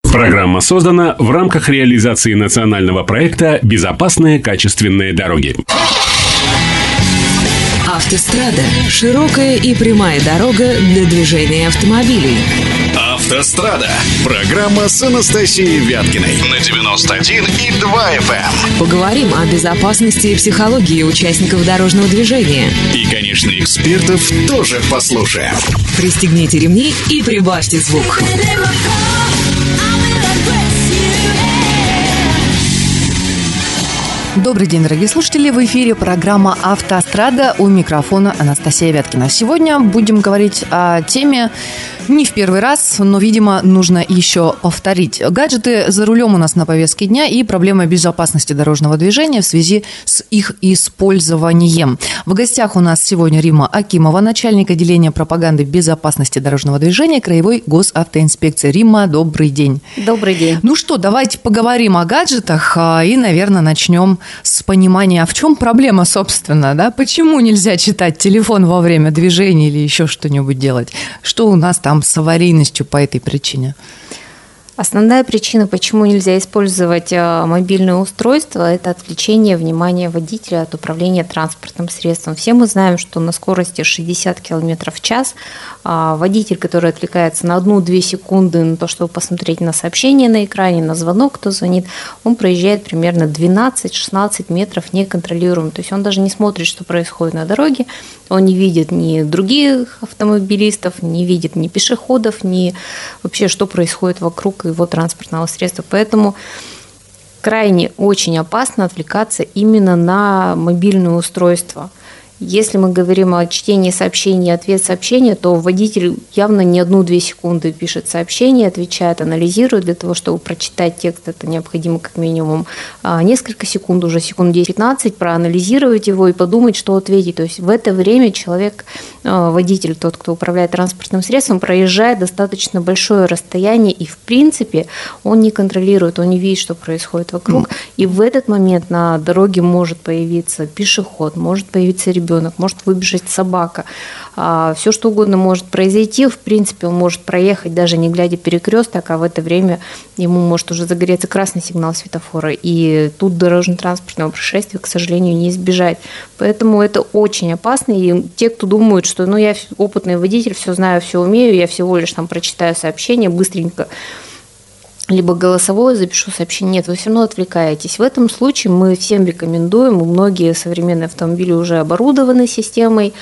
Программа создана в рамках реализации национального проекта «Безопасные качественные дороги». Автострада. Широкая и прямая дорога для движения автомобилей. Автострада. Программа с Анастасией Вяткиной на 91,2 FM. Поговорим о безопасности и психологии участников дорожного движения. И, конечно, экспертов тоже послушаем. Пристегните ремни и прибавьте звук. Добрый день, дорогие слушатели. В эфире программа «Автострада». У микрофона Анастасия Вяткина. Сегодня будем говорить о теме не в первый раз, но, видимо, нужно еще повторить. Гаджеты за рулем у нас на повестке дня и проблема безопасности дорожного движения в связи с их использованием. В гостях у нас сегодня Римма Акимова, начальник отделения пропаганды безопасности дорожного движения Краевой госавтоинспекции. Римма, добрый день. Добрый день. Ну что, давайте поговорим о гаджетах и, наверное, начнем с понимания, в чем проблема, собственно, да? Почему нельзя читать телефон во время движения или еще что-нибудь делать? Что у нас там с аварийностью по этой причине? Основная причина, почему нельзя использовать мобильное устройство, это отвлечение внимания водителя от управления транспортным средством. Все мы знаем, что на скорости 60 км в час водитель, который отвлекается на 1-2 секунды на то, чтобы посмотреть на сообщение на экране, на звонок, кто звонит, он проезжает примерно 12-16 метров неконтролируемо. То есть он даже не смотрит, что происходит на дороге, он не видит ни других автомобилистов, не видит ни пешеходов, ни вообще, что происходит вокруг его транспортного средства. Поэтому крайне очень опасно отвлекаться именно на мобильное устройство. Если мы говорим о чтении сообщений, ответ сообщения, то водитель явно не 1-2 секунды пишет сообщение, отвечает, анализирует. Для того, чтобы прочитать текст, это необходимо как минимум несколько секунд, уже секунд 10-15, проанализировать его и подумать, что ответить. То есть в это время человек, водитель, тот, кто управляет транспортным средством, проезжает достаточно большое расстояние, и в принципе он не контролирует, он не видит, что происходит вокруг. И в этот момент на дороге может появиться пешеход, может появиться ребенок, может выбежать собака, все что угодно может произойти. В принципе, он может проехать, даже не глядя перекресток, а в это время ему может уже загореться красный сигнал светофора, и тут дорожно-транспортного происшествия, к сожалению, не избежать. Поэтому это очень опасно, и те, кто думают, что я опытный водитель, все знаю, все умею, я всего лишь там прочитаю сообщение быстренько, либо голосовое запишу сообщение. Нет, вы все равно отвлекаетесь. В этом случае мы всем рекомендуем, многие современные автомобили уже оборудованы системой,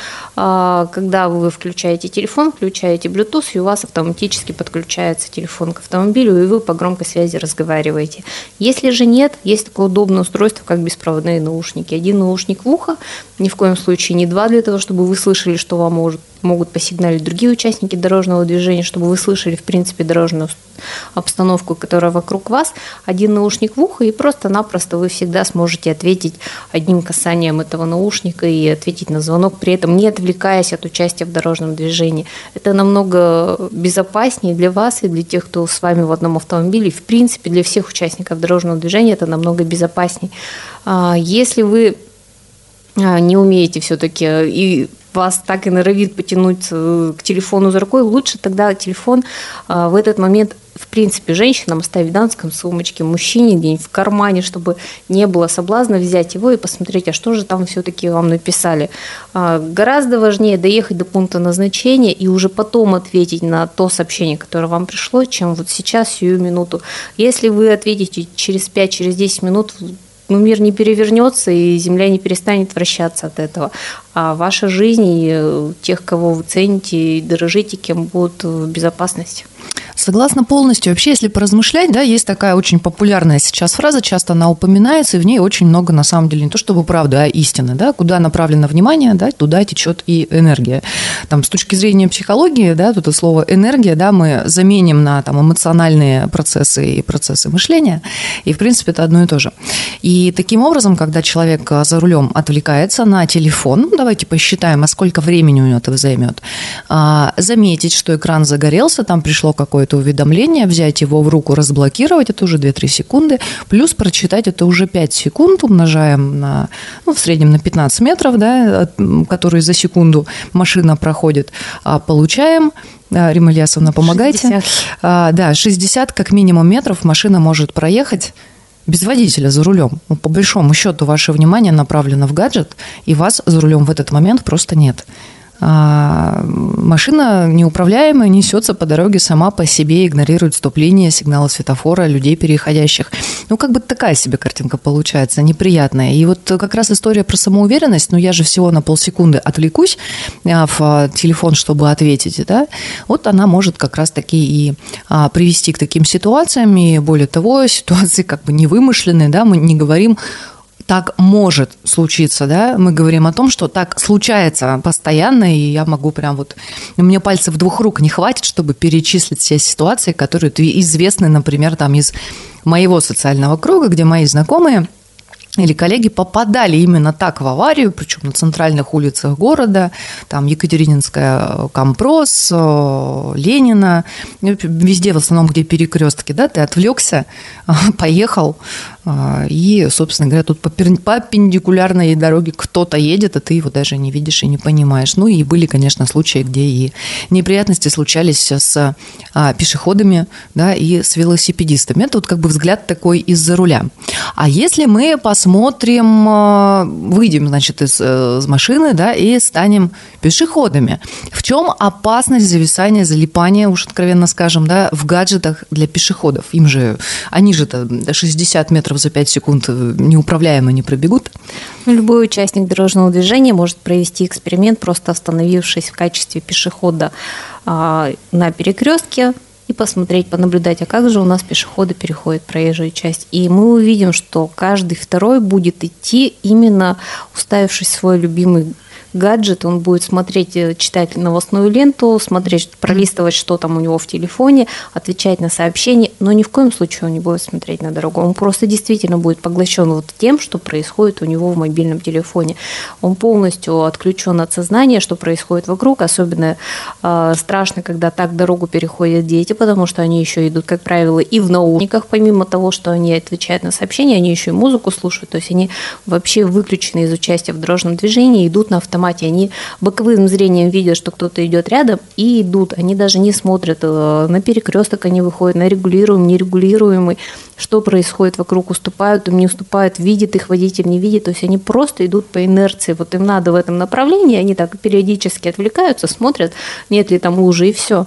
когда вы включаете телефон, включаете Bluetooth, и у вас автоматически подключается телефон к автомобилю, и вы по громкой связи разговариваете. Если же нет, есть такое удобное устройство, как беспроводные наушники. Один наушник в ухо, ни в коем случае не два, для того, чтобы вы слышали, что вам могут посигналить другие участники дорожного движения, чтобы вы слышали, в принципе, дорожную обстановку, которая вокруг вас. Один наушник в ухо, и просто-напросто вы всегда сможете ответить одним касанием этого наушника и ответить на звонок, при этом не отвлекаясь от участия в дорожном движении. Это намного безопаснее для вас и для тех, кто с вами в одном автомобиле. В принципе, для всех участников дорожного движения это намного безопаснее. Если вы не умеете все-таки и вас так и норовит потянуть к телефону за рукой, лучше тогда телефон в этот момент, в принципе, женщинам оставить в дамском сумочке, мужчине где-нибудь в кармане, чтобы не было соблазна взять его и посмотреть, а что же там все-таки вам написали. Гораздо важнее доехать до пункта назначения и уже потом ответить на то сообщение, которое вам пришло, чем вот сейчас, сию минуту. Если вы ответите через 5, через 10 минут, мир не перевернется, и земля не перестанет вращаться от этого. А ваша жизнь и тех, кого вы цените и дорожите, кем будут в безопасности. Согласна полностью. Вообще, если поразмышлять, да, есть такая очень популярная сейчас фраза, часто она упоминается, и в ней очень много, на самом деле, не то чтобы правда, а истины, да, куда направлено внимание, да, туда течет и энергия. Там, с точки зрения психологии, да, тут слово энергия, да, мы заменим на там эмоциональные процессы и процессы мышления, и, в принципе, это одно и то же. И таким образом, когда человек за рулем отвлекается на телефон, давайте посчитаем, а сколько времени у него это займет, заметить, что экран загорелся, там пришло какое-то уведомление, взять его в руку, разблокировать, это уже 2-3 секунды, плюс прочитать это уже 5 секунд, умножаем на, в среднем на 15 метров, да, которые за секунду машина проходит, получаем Римма Ильясовна, помогайте. 60. 60 как минимум метров машина может проехать без водителя за рулем. По большому счету, ваше внимание направлено в гаджет, и вас за рулем в этот момент просто нет. Машина неуправляемая несется по дороге сама по себе, игнорирует стоп-линии, сигналы светофора, людей переходящих. Такая себе картинка получается, неприятная. И вот как раз история про самоуверенность, я же всего на полсекунды отвлекусь в телефон, чтобы ответить, да, вот она может как раз-таки и привести к таким ситуациям, и более того, ситуации как бы невымышленные, да, мы не говорим так может случиться, да, мы говорим о том, что так случается постоянно, и я могу у меня пальцев 2 рук не хватит, чтобы перечислить все ситуации, которые известны, например, там из моего социального круга, где мои знакомые или коллеги попадали именно так в аварию, причем на центральных улицах города, там Екатерининская, Компрос, Ленина, везде в основном, где перекрестки, да, ты отвлекся, поехал, и, собственно говоря, тут по перпендикулярной дороге кто-то едет, а ты его даже не видишь и не понимаешь. И были, конечно, случаи, где и неприятности случались с пешеходами, да, и с велосипедистами. Это как бы взгляд такой из-за руля. А если мы посмотрим, выйдем, значит, из машины, да, и станем пешеходами, в чем опасность зависания, залипания, уж откровенно скажем, да, в гаджетах для пешеходов? Они же 60 метров за 5 секунд неуправляемо не пробегут. Любой участник дорожного движения может провести эксперимент, просто остановившись в качестве пешехода на перекрестке и посмотреть, понаблюдать, а как же у нас пешеходы переходят проезжую часть. И мы увидим, что каждый второй будет идти именно уставившись в свой любимый гаджет, он будет смотреть, читать новостную ленту, смотреть, пролистывать, что там у него в телефоне, отвечать на сообщения, но ни в коем случае он не будет смотреть на дорогу. Он просто действительно будет поглощен тем, что происходит у него в мобильном телефоне. Он полностью отключен от сознания, что происходит вокруг. Особенно страшно, когда так дорогу переходят дети, потому что они еще идут, как правило, и в наушниках, помимо того, что они отвечают на сообщения, они еще и музыку слушают, то есть они вообще выключены из участия в дорожном движении, идут на автомате. Они боковым зрением видят, что кто-то идет рядом, и идут. Они даже не смотрят на перекресток, они выходят на регулируемый, нерегулируемый, что происходит вокруг, уступают им, не уступают, видит их водитель, не видит. То есть они просто идут по инерции. Им надо в этом направлении, они так периодически отвлекаются, смотрят, нет ли там лужи, и все.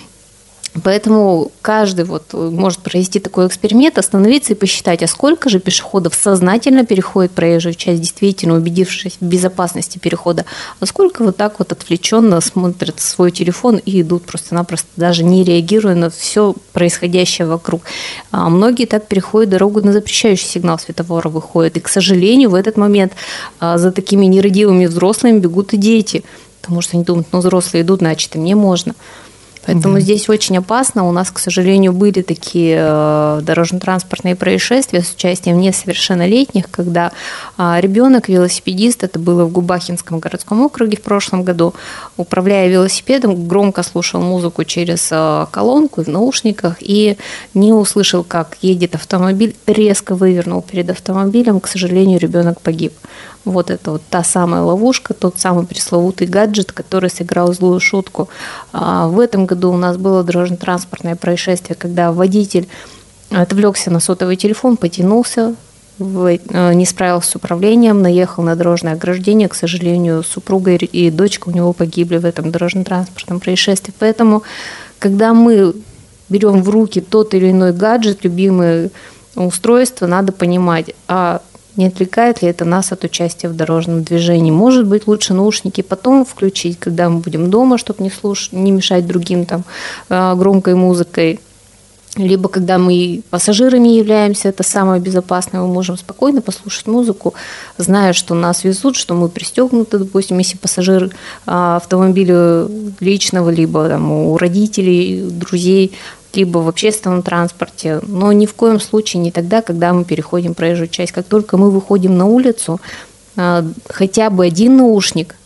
Поэтому каждый может провести такой эксперимент, остановиться и посчитать, а сколько же пешеходов сознательно переходит проезжую часть, действительно убедившись в безопасности перехода, а сколько так отвлеченно смотрят свой телефон и идут просто-напросто, даже не реагируя на все происходящее вокруг. А многие так переходят дорогу, на запрещающий сигнал светофора выходят. И, к сожалению, в этот момент за такими нерадивыми взрослыми бегут и дети, потому что они думают, взрослые идут, значит, и мне можно. Поэтому здесь очень опасно. У нас, к сожалению, были такие дорожно-транспортные происшествия с участием несовершеннолетних, когда ребенок, велосипедист, это было в Губахинском городском округе в прошлом году, управляя велосипедом, громко слушал музыку через колонку в наушниках и не услышал, как едет автомобиль, резко вывернул перед автомобилем. К сожалению, ребенок погиб. Это та самая ловушка, тот самый пресловутый гаджет, который сыграл злую шутку. В этом году у нас было дорожно-транспортное происшествие, когда водитель отвлекся на сотовый телефон, потянулся, не справился с управлением, наехал на дорожное ограждение. К сожалению, супруга и дочка у него погибли в этом дорожно-транспортном происшествии. Поэтому, когда мы берем в руки тот или иной гаджет, любимое устройство, надо понимать, не отвлекает ли это нас от участия в дорожном движении. Может быть, лучше наушники потом включить, когда мы будем дома, чтобы не мешать другим громкой музыкой. Либо когда мы пассажирами являемся, это самое безопасное, мы можем спокойно послушать музыку, зная, что нас везут, что мы пристегнуты, допустим, если пассажир автомобиля личного, либо у родителей, друзей, либо в общественном транспорте, но ни в коем случае не тогда, когда мы переходим проезжую часть. Как только мы выходим на улицу, хотя бы один наушник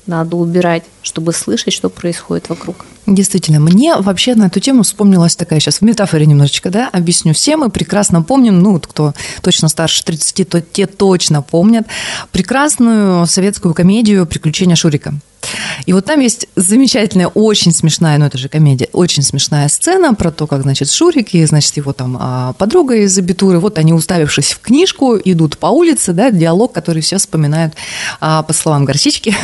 надо убирать, чтобы слышать, что происходит вокруг. Действительно, мне вообще на эту тему вспомнилась такая, сейчас в метафоре немножечко, да, объясню. Все мы прекрасно помним, ну, кто точно старше 30, то те точно помнят прекрасную советскую комедию «Приключения Шурика». И вот там есть замечательная, очень смешная, ну это же комедия, очень смешная сцена про то, как, значит, Шурик и, значит, его там подруга из абитуры, вот они, уставившись в книжку, идут по улице, да, диалог, который все вспоминают по словам Горчички.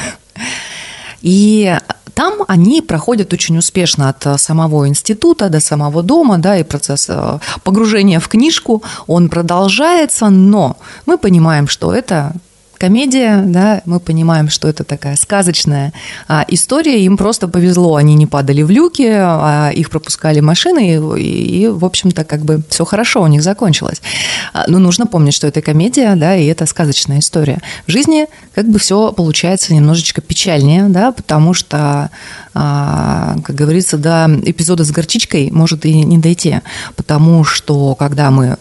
И там они проходят очень успешно от самого института до самого дома, да, и процесс погружения в книжку, он продолжается, но мы понимаем, что это комедия, да, мы понимаем, что это такая сказочная история, им просто повезло, они не падали в люки, их пропускали машины, и в общем-то, как бы все хорошо у них закончилось. Но нужно помнить, что это комедия, да, и это сказочная история. В жизни как бы все получается немножечко печальнее, да, потому что, как говорится, до эпизода с горчичкой может и не дойти, потому что когда мы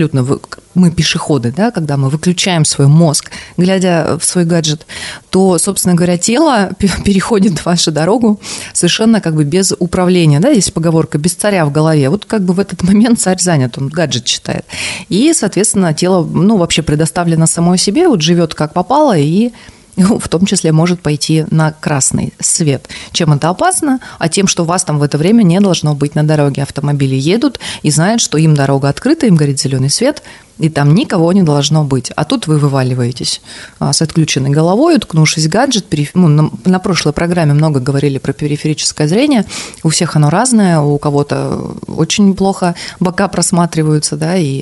мы пешеходы, да, когда мы выключаем свой мозг, глядя в свой гаджет, то, собственно говоря, тело переходит вашу дорогу совершенно как бы без управления, да, есть поговорка «без царя в голове». Вот как бы в этот момент царь занят, он гаджет читает. И, соответственно, тело, ну, вообще предоставлено самой себе, вот живет как попало и в том числе может пойти на красный свет. Чем это опасно? А тем, что вас там в это время не должно быть на дороге. Автомобили едут и знают, что им дорога открыта, им горит зеленый свет, и там никого не должно быть. А тут вы вываливаетесь с отключенной головой, уткнувшись в гаджет. На прошлой программе много говорили про периферическое зрение. У всех оно разное, у кого-то очень плохо бока просматриваются, да, и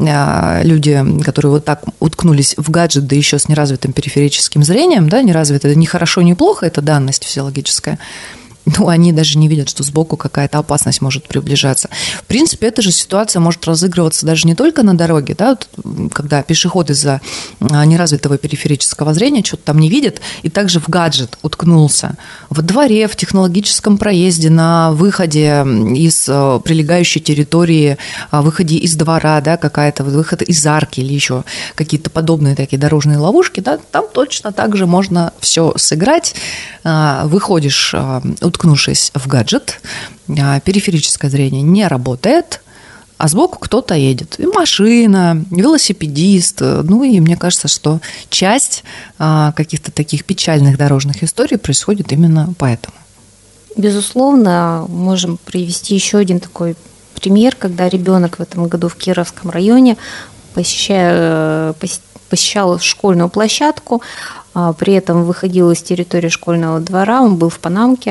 люди, которые вот так уткнулись в гаджет, да еще с неразвитым периферическим зрением, да, неразвитое, это не хорошо, не плохо, это данность физиологическая. Ну, они даже не видят, что сбоку какая-то опасность может приближаться. В принципе, эта же ситуация может разыгрываться даже не только на дороге, да, вот, когда пешеход из-за неразвитого периферического зрения что-то там не видит, и также в гаджет уткнулся. Во дворе, в технологическом проезде, на выходе из прилегающей территории, выходе из двора, да, какая-то выход из арки или еще какие-то подобные такие дорожные ловушки, да, там точно так же можно все сыграть. Выходишь, уткнувшись в гаджет, периферическое зрение не работает, а сбоку кто-то едет. И машина, велосипедист. Ну и мне кажется, что часть каких-то таких печальных дорожных историй происходит именно поэтому. Безусловно, можем привести еще один такой пример, когда ребенок в этом году в Кировском районе посещал школьную площадку, при этом выходил из территории школьного двора, он был в панамке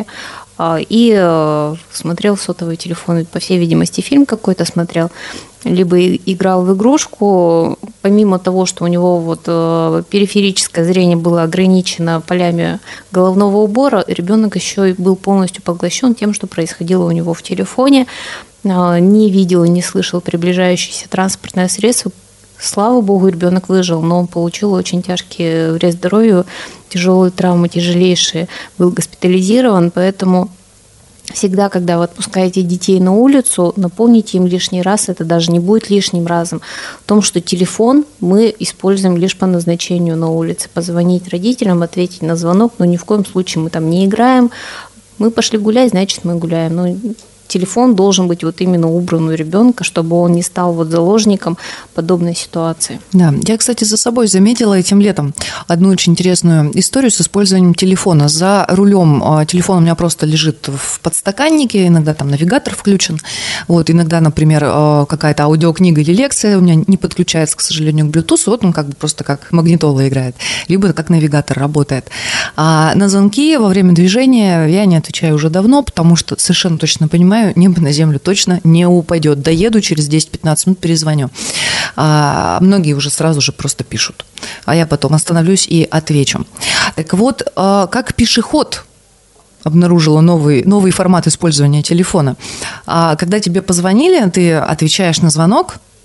и смотрел сотовый телефон, по всей видимости, фильм какой-то смотрел, либо играл в игрушку. Помимо того, что у него вот периферическое зрение было ограничено полями головного убора, ребенок еще и был полностью поглощен тем, что происходило у него в телефоне, не видел и не слышал приближающееся транспортное средство. Слава богу, ребенок выжил, но он получил очень тяжкий вред здоровью, тяжелые травмы, тяжелейшие, был госпитализирован, поэтому всегда, когда вы отпускаете детей на улицу, напомните им лишний раз, это даже не будет лишним разом, о том, что телефон мы используем лишь по назначению на улице, позвонить родителям, ответить на звонок, но ни в коем случае мы там не играем, мы пошли гулять, значит мы гуляем, но телефон должен быть вот именно убран у ребенка, чтобы он не стал вот заложником подобной ситуации. Да, я, кстати, за собой заметила этим летом одну очень интересную историю с использованием телефона. За рулем телефон у меня просто лежит в подстаканнике, иногда там навигатор включен. Вот, иногда, например, какая-то аудиокнига или лекция у меня не подключается, к сожалению, к Bluetooth, вот он как бы просто как магнитола играет, либо как навигатор работает. А на звонки во время движения я не отвечаю уже давно, потому что совершенно точно понимаю, небо на землю точно не упадет. Доеду, через 10-15 минут перезвоню. Многие уже сразу же просто пишут. А я потом остановлюсь и отвечу. Так вот, как пешеход обнаружила новый формат использования телефона. Когда тебе позвонили, ты отвечаешь на звонок,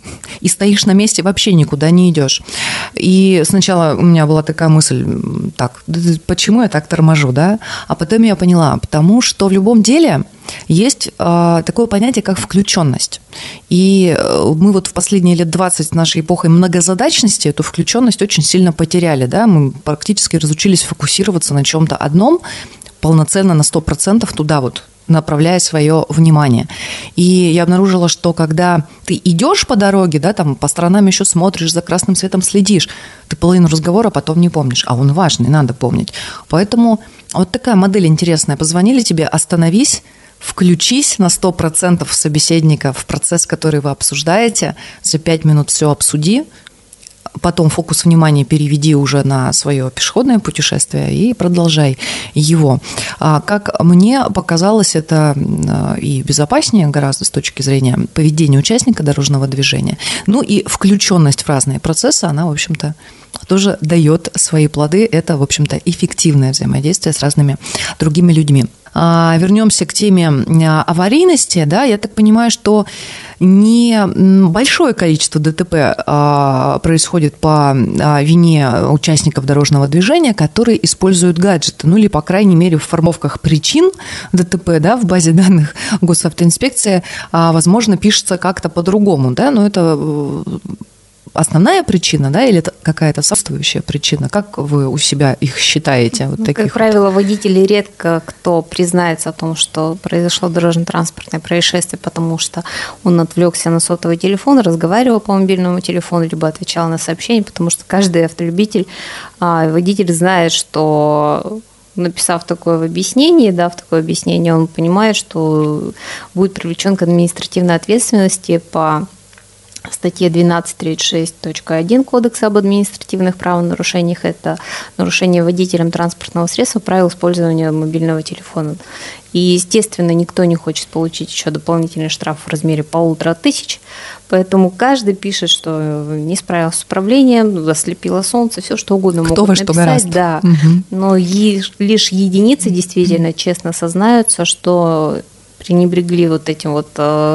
и стоишь на месте, вообще никуда не идешь. И сначала у меня была такая мысль, так, почему я так торможу, да? А потом я поняла, потому что в любом деле есть такое понятие, как включенность. И мы вот в последние лет 20 нашей эпохой многозадачности эту включенность очень сильно потеряли, да? Мы практически разучились фокусироваться на чем-то одном, полноценно на 100% туда вот, направляя свое внимание. И я обнаружила, что когда ты идешь по дороге, да, там по сторонам еще смотришь, за красным светом следишь, ты половину разговора потом не помнишь, а он важный, надо помнить. Поэтому вот такая модель интересная. Позвонили тебе, остановись, включись на 100% собеседника в процесс, который вы обсуждаете, за 5 минут все обсуди, потом фокус внимания переведи уже на свое пешеходное путешествие и продолжай его. Как мне показалось, это и безопаснее гораздо с точки зрения поведения участника дорожного движения. Ну и включенность в разные процессы, она, в общем-то, тоже дает свои плоды. Это, в общем-то, эффективное взаимодействие с разными другими людьми. Вернемся к теме аварийности. Да, я так понимаю, что не большое количество ДТП происходит по вине участников дорожного движения, которые используют гаджеты, ну или, по крайней мере, в формовках причин ДТП, да, в базе данных госавтоинспекции, возможно, пишется как-то по-другому, да, но это основная причина, да, или это какая-то сопутствующая причина? Как вы у себя их считаете? Вот таких как правило, водители редко кто признается о том, что произошло дорожно-транспортное происшествие, потому что он отвлекся на сотовый телефон, разговаривал по мобильному телефону, либо отвечал на сообщения, потому что каждый автолюбитель, водитель знает, что написав такое в объяснении, дав такое объяснение, он понимает, что будет привлечен к административной ответственности по статье 1236.1 Кодекса об административных правонарушениях. Это нарушение водителем транспортного средства правил использования мобильного телефона. И, естественно, никто не хочет получить еще дополнительный штраф в размере 1500, поэтому каждый пишет, что не справился с управлением, заслепило солнце, все что угодно кто могут во написать. Что да. угу. Но лишь единицы действительно честно сознаются, что пренебрегли вот этим вот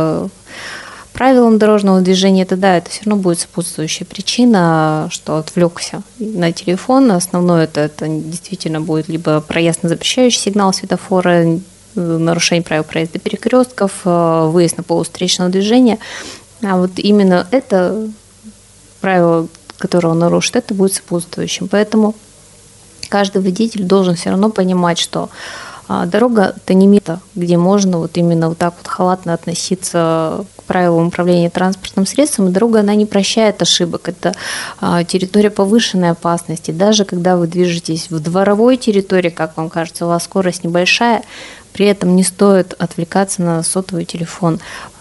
правилам дорожного движения, это все равно будет сопутствующая причина, что отвлекся на телефон. Основное это действительно будет либо проезд на запрещающий сигнал светофора, нарушение правил проезда перекрестков, выезд на полосу встречного движения. А вот именно это правило, которое он нарушит, это будет сопутствующим. Поэтому каждый водитель должен все равно понимать, что дорога – это не место, где можно вот именно вот так вот халатно относиться к правилам управления транспортным средством. И дорога, она не прощает ошибок. Это территория повышенной опасности. Даже когда вы движетесь в дворовой территории, как вам кажется, у вас скорость небольшая, при этом не стоит отвлекаться на сотовый телефон.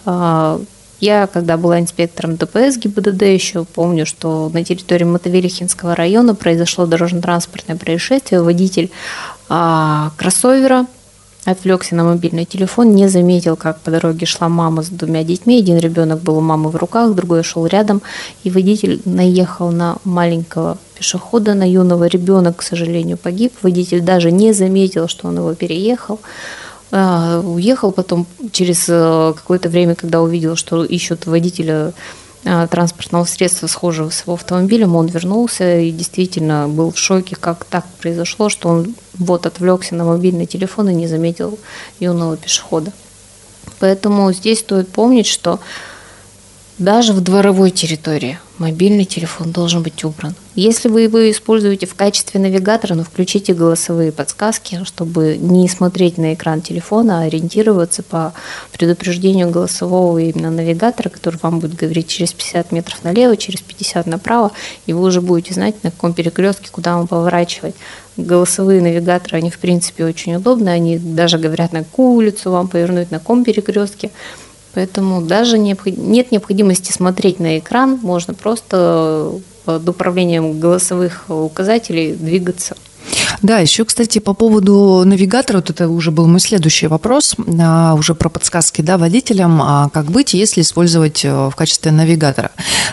Я, когда была инспектором ДПС ГИБДД, еще помню, что на территории Мотовилихинского района произошло дорожно-транспортное происшествие. Водитель кроссовера отвлекся на мобильный телефон, не заметил, как по дороге шла мама с 2 детьми. Один ребенок был у мамы в руках, другой шел рядом, и водитель наехал на маленького пешехода, на юного. Ребенок, к сожалению, погиб. Водитель даже не заметил, что он его переехал. Уехал потом через какое-то время, когда увидел, что ищут водителя транспортного средства, схожего с его автомобилем, он вернулся и действительно был в шоке, как так произошло, что он вот отвлекся на мобильный телефон и не заметил юного пешехода. Поэтому здесь стоит помнить, что даже в дворовой территории мобильный телефон должен быть убран. Если вы его используете в качестве навигатора, включите голосовые подсказки, чтобы не смотреть на экран телефона, а ориентироваться по предупреждению голосового именно навигатора, который вам будет говорить через 50 метров налево, через 50 направо, и вы уже будете знать, на каком перекрестке, куда вам поворачивать. Голосовые навигаторы, они в принципе очень удобны, они даже говорят, на какую улицу вам повернуть, на каком перекрестке. Поэтому даже нет необходимости смотреть на экран, можно просто под управлением голосовых указателей двигаться. Да, еще, кстати, по поводу навигатора, вот это уже был мой следующий вопрос, уже про подсказки, да, водителям, как быть, если использовать в качестве навигатора.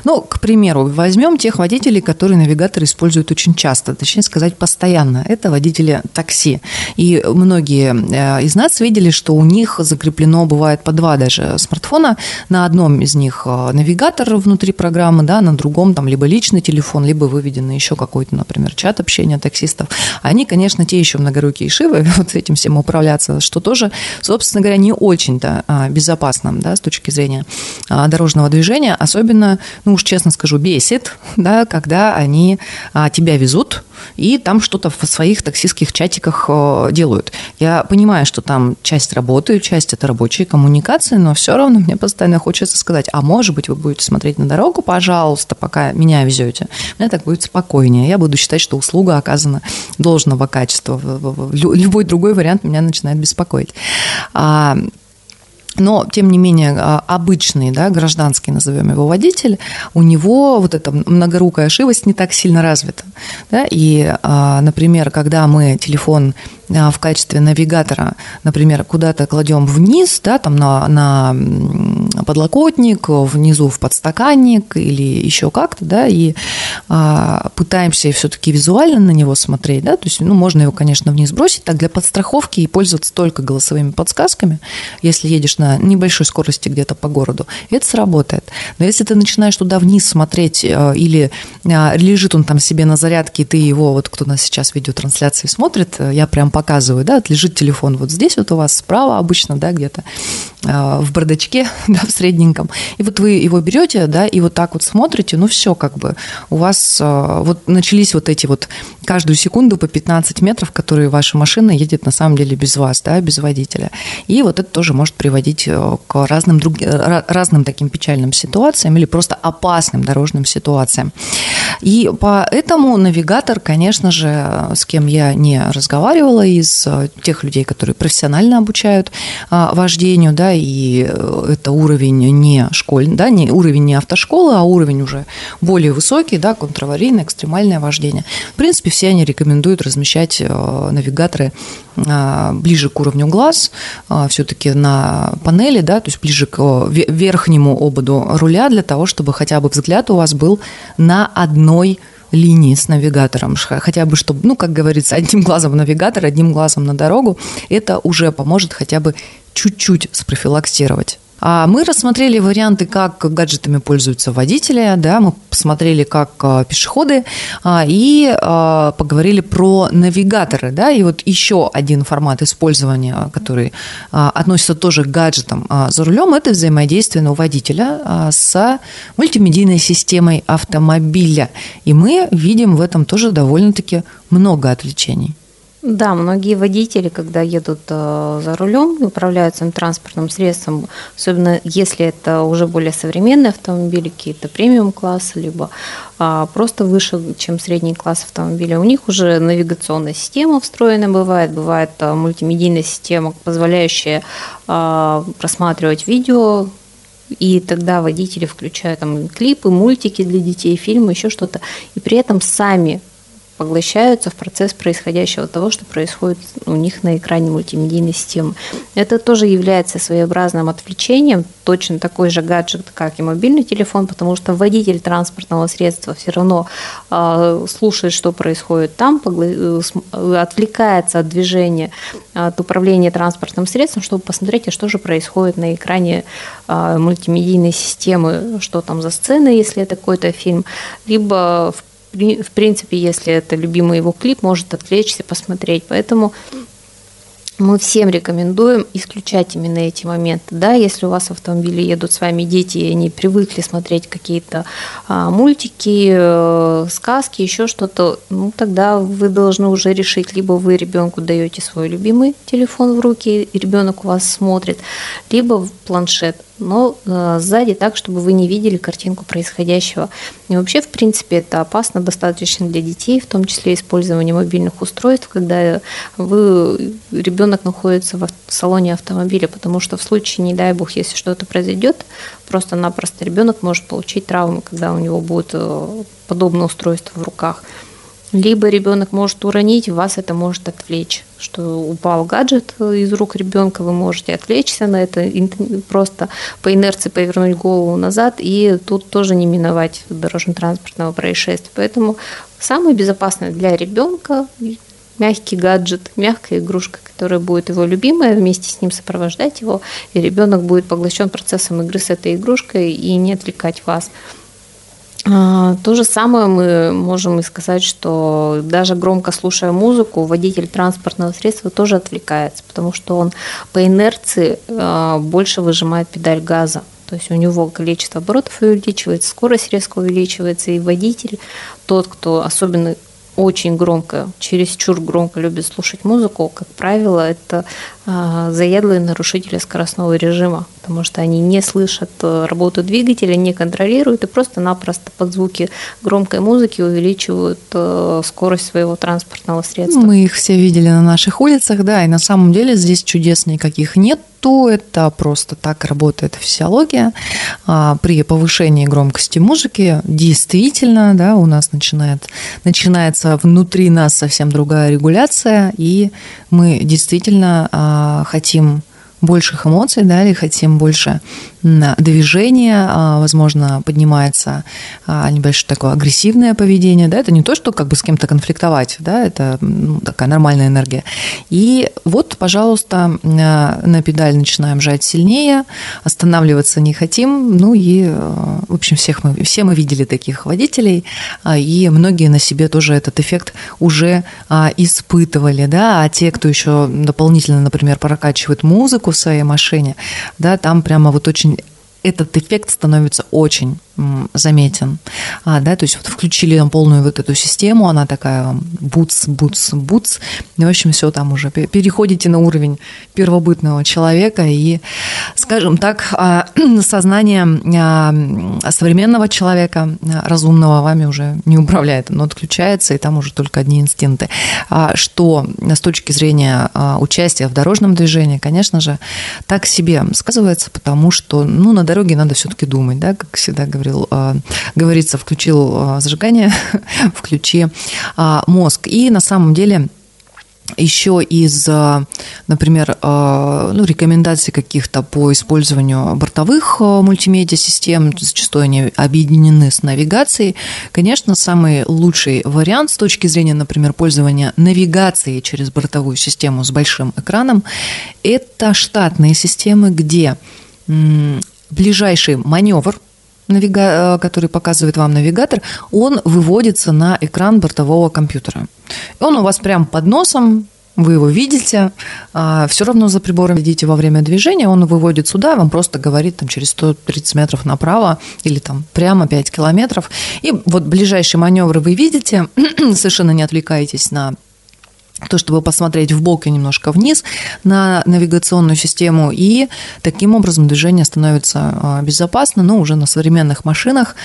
Ну, к примеру, возьмем тех водителей, которые навигатор используют очень часто, точнее сказать, постоянно. Это водители такси. И многие из нас видели, что у них закреплено, бывает, по 2 даже смартфона. На одном из них навигатор внутри программы, да, на другом там либо личный телефон, либо выведенный еще какой-то, например, чат общения таксистов. Они, конечно, те еще многорукие шивы, вот с этим всем управляться, что тоже, собственно говоря, не очень-то безопасно, да, с точки зрения дорожного движения. Особенно, ну уж честно скажу, бесит, да, когда они тебя везут и там что-то в своих таксистских чатиках делают. Я понимаю, что там часть работы, часть это рабочие коммуникации, но все равно мне постоянно хочется сказать, а может быть, вы будете смотреть на дорогу, пожалуйста, пока меня везете. Мне так будет спокойнее. Я буду считать, что услуга оказана должного качества. Любой другой вариант меня начинает беспокоить. Но, тем не менее, обычный, да, гражданский, назовем его, водитель, у него вот эта многорукая шивость не так сильно развита. Да? И, например, когда мы телефон в качестве навигатора, например, куда-то кладем вниз, да, там на подлокотник, внизу в подстаканник или еще как-то, да, и пытаемся все-таки визуально на него смотреть, да, то есть, ну, можно его, конечно, вниз бросить, так для подстраховки и пользоваться только голосовыми подсказками, если едешь на небольшой скорости где-то по городу, это сработает. Но если ты начинаешь туда вниз смотреть или лежит он там себе на зарядке, и ты его, вот кто нас сейчас в видеотрансляции смотрит, я прям показываю, да, вот лежит телефон вот здесь вот у вас справа обычно, да, где-то в бардачке, да, в средненьком, и вот вы его берете, да, и вот так вот смотрите, ну все, как бы у вас вот начались вот эти вот каждую секунду по 15 метров, которые ваша машина едет на самом деле без вас, да, без водителя, и вот это тоже может приводить к разным таким печальным ситуациям или просто опасным дорожным ситуациям. И поэтому навигатор, конечно же, с кем я не разговаривала из тех людей, которые профессионально обучают вождению, да, и это уровень не школьный, да, не уровень не автошколы, а уровень уже более высокий, да, контраварийное, экстремальное вождение. В принципе, все они рекомендуют размещать навигаторы ближе к уровню глаз, все-таки на панели, да, то есть ближе к верхнему ободу руля, для того, чтобы хотя бы взгляд у вас был на одной линии с навигатором, хотя бы чтобы, ну, как говорится, одним глазом в навигатор, одним глазом на дорогу, это уже поможет хотя бы чуть-чуть спрофилактировать. Мы рассмотрели варианты, как гаджетами пользуются водители, да, мы посмотрели, как пешеходы, и поговорили про навигаторы, да, и вот еще один формат использования, который относится тоже к гаджетам за рулем, это взаимодействие у водителя с мультимедийной системой автомобиля, и мы видим в этом тоже довольно-таки много отвлечений. Да, многие водители, когда едут за рулем и управляют своим транспортным средством, особенно если это уже более современные автомобили, какие-то премиум-классы, либо просто выше, чем средний класс автомобиля, у них уже навигационная система встроена бывает мультимедийная система, позволяющая просматривать видео, и тогда водители включают там клипы, мультики для детей, фильмы, еще что-то, и при этом сами поглощаются в процесс происходящего того, что происходит у них на экране мультимедийной системы. Это тоже является своеобразным отвлечением, точно такой же гаджет, как и мобильный телефон, потому что водитель транспортного средства все равно слушает, что происходит там, отвлекается от движения, от управления транспортным средством, чтобы посмотреть, а что же происходит на экране мультимедийной системы, что там за сцена, если это какой-то фильм, либо в принципе, если это любимый его клип, может отвлечься, посмотреть. Поэтому мы всем рекомендуем исключать именно эти моменты. Да, если у вас в автомобиле едут с вами дети, и они привыкли смотреть какие-то мультики, сказки, еще что-то, ну, тогда вы должны уже решить, либо вы ребенку даете свой любимый телефон в руки, и ребенок у вас смотрит, либо в планшет, но сзади так, чтобы вы не видели картинку происходящего. И вообще, в принципе, это опасно достаточно для детей, в том числе использование мобильных устройств, когда ребенок находится в салоне автомобиля, потому что в случае, не дай бог, если что-то произойдет, просто-напросто ребенок может получить травму, когда у него будет подобное устройство в руках. Либо ребенок может уронить, вас это может отвлечь, что упал гаджет из рук ребенка, вы можете отвлечься на это, просто по инерции повернуть голову назад, и тут тоже не миновать дорожно-транспортного происшествия. Поэтому самое безопасное для ребенка мягкий гаджет, мягкая игрушка, которая будет его любимая, вместе с ним сопровождать его, и ребенок будет поглощен процессом игры с этой игрушкой и не отвлекать вас. То же самое мы можем и сказать, что даже громко слушая музыку, водитель транспортного средства тоже отвлекается, потому что он по инерции больше выжимает педаль газа. То есть у него количество оборотов увеличивается, скорость резко увеличивается, и водитель, тот, кто особенно очень громко, чересчур громко любит слушать музыку, как правило, это заядлые нарушители скоростного режима, потому что они не слышат работу двигателя, не контролируют и просто-напросто под звуки громкой музыки увеличивают скорость своего транспортного средства. Мы их все видели на наших улицах, да, и на самом деле здесь чудес никаких нет. Это просто так работает физиология. При повышении громкости музыки действительно, да, у нас начинается внутри нас совсем другая регуляция, и мы действительно хотим больших эмоций, да, или хотим больше движения, возможно, поднимается небольшое такое агрессивное поведение, да, это не то, что как бы с кем-то конфликтовать, да, это такая нормальная энергия. И вот, пожалуйста, на педаль начинаем жать сильнее, останавливаться не хотим, ну и, в общем, все мы видели таких водителей, и многие на себе тоже этот эффект уже испытывали, да, а те, кто еще дополнительно, например, прокачивает музыку в своей машине, да, там прямо вот очень этот эффект становится очень заметен. Да, то есть вот включили там полную вот эту систему, она такая буц, и, в общем, все там уже переходите на уровень первобытного человека, и, скажем так, сознание современного человека, разумного, вами уже не управляет, оно отключается, и там уже только одни инстинкты. Что с точки зрения участия в дорожном движении, конечно же, так себе сказывается, потому что, ну, на дороге надо все-таки думать, да, как всегда говорится, включил зажигание, включи мозг. И на самом деле еще из, например, рекомендаций каких-то по использованию бортовых мультимедиа-систем, зачастую они объединены с навигацией, конечно, самый лучший вариант с точки зрения, например, пользования навигацией через бортовую систему с большим экраном – это штатные системы, где ближайший маневр, который показывает вам навигатор, он выводится на экран бортового компьютера. Он у вас прямо под носом, вы его видите, все равно за прибором следите во время движения, он выводит сюда, вам просто говорит там, через 130 метров направо или там прямо 5 километров. И вот ближайший маневр вы видите, совершенно не отвлекаетесь на то, чтобы посмотреть вбок и немножко вниз на навигационную систему, и таким образом движение становится безопасным, но уже на современных машинах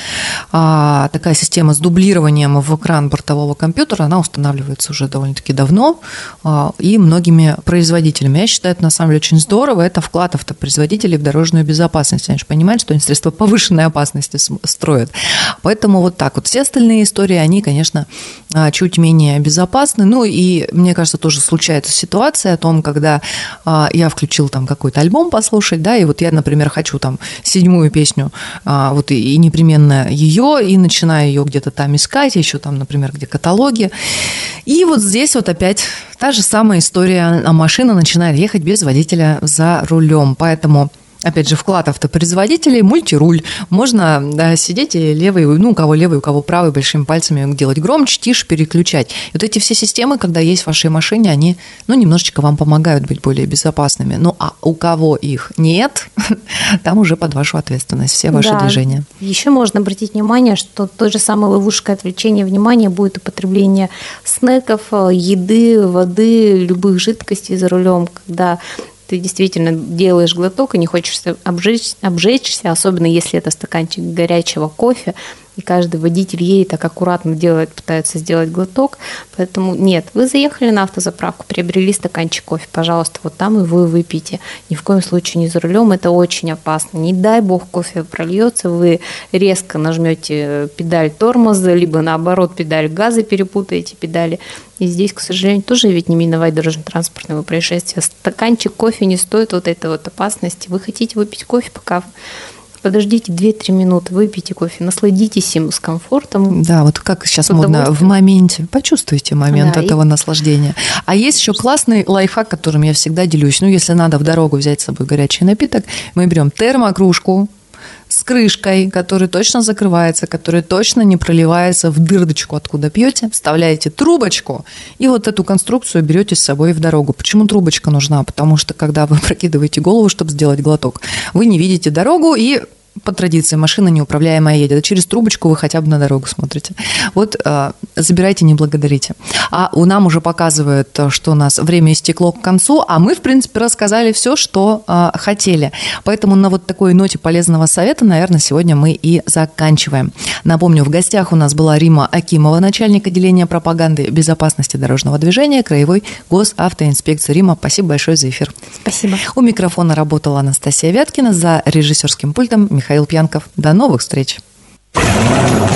такая система с дублированием в экран бортового компьютера, она устанавливается уже довольно-таки давно и многими производителями. Я считаю, это на самом деле очень здорово, это вклад автопроизводителей в дорожную безопасность. Они же понимают, что они средства повышенной опасности строят. Поэтому вот так вот. Все остальные истории, они, конечно, чуть менее безопасны. Ну и мне кажется, тоже случается ситуация о том, когда я включил там какой-то альбом послушать, да, и вот я, например, хочу там 7-ю песню, вот и непременно ее, и начинаю ее где-то там искать, еще там, например, где каталоги. И вот здесь вот опять та же самая история, а машина начинает ехать без водителя за рулем. Поэтому опять же, вклад автопроизводителей, мультируль. Можно сидеть и левый, у кого левый, у кого правый, большими пальцами делать громче, тише, переключать. И вот эти все системы, когда есть в вашей машине, они, немножечко вам помогают быть более безопасными. Ну, а у кого их нет, там уже под вашу ответственность все ваши движения. Еще можно обратить внимание, что той же самой ловушкой отвлечения внимания будет употребление снеков, еды, воды, любых жидкостей за рулем, когда ты действительно делаешь глоток и не хочешь обжечься, особенно если это стаканчик горячего кофе, и каждый водитель едет так аккуратно делает, пытается сделать глоток. Поэтому нет, вы заехали на автозаправку, приобрели стаканчик кофе, пожалуйста, вот там и вы выпейте. Ни в коем случае не за рулем, это очень опасно. Не дай бог кофе прольется, вы резко нажмете педаль тормоза, либо наоборот педаль газа перепутаете педали. И здесь, к сожалению, тоже ведь не миновать дорожно-транспортного происшествия. Стаканчик кофе не стоит вот этой вот опасности. Вы хотите выпить кофе, пока подождите 2-3 минуты, выпейте кофе, насладитесь им с комфортом. Да, вот как сейчас модно, в моменте. Почувствуйте момент этого наслаждения. А есть еще классный лайфхак, которым я всегда делюсь. Ну, если надо в дорогу взять с собой горячий напиток, мы берем термокружку с крышкой, которая точно закрывается, которая точно не проливается в дырочку, откуда пьете, вставляете трубочку и вот эту конструкцию берете с собой в дорогу. Почему трубочка нужна? Потому что, когда вы прокидываете голову, чтобы сделать глоток, вы не видите дорогу и по традиции машина неуправляемая едет, а через трубочку вы хотя бы на дорогу смотрите. Вот забирайте, не благодарите. А у нам уже показывают, что у нас время истекло к концу, а мы, в принципе, рассказали все, что хотели. Поэтому на вот такой ноте полезного совета, наверное, сегодня мы и заканчиваем. Напомню, в гостях у нас была Рима Акимова, начальник отделения пропаганды безопасности дорожного движения Краевой госавтоинспекции. Рима, спасибо большое за эфир. Спасибо. У микрофона работала Анастасия Вяткина, за режиссерским пультом Михаил Пьянков. До новых встреч!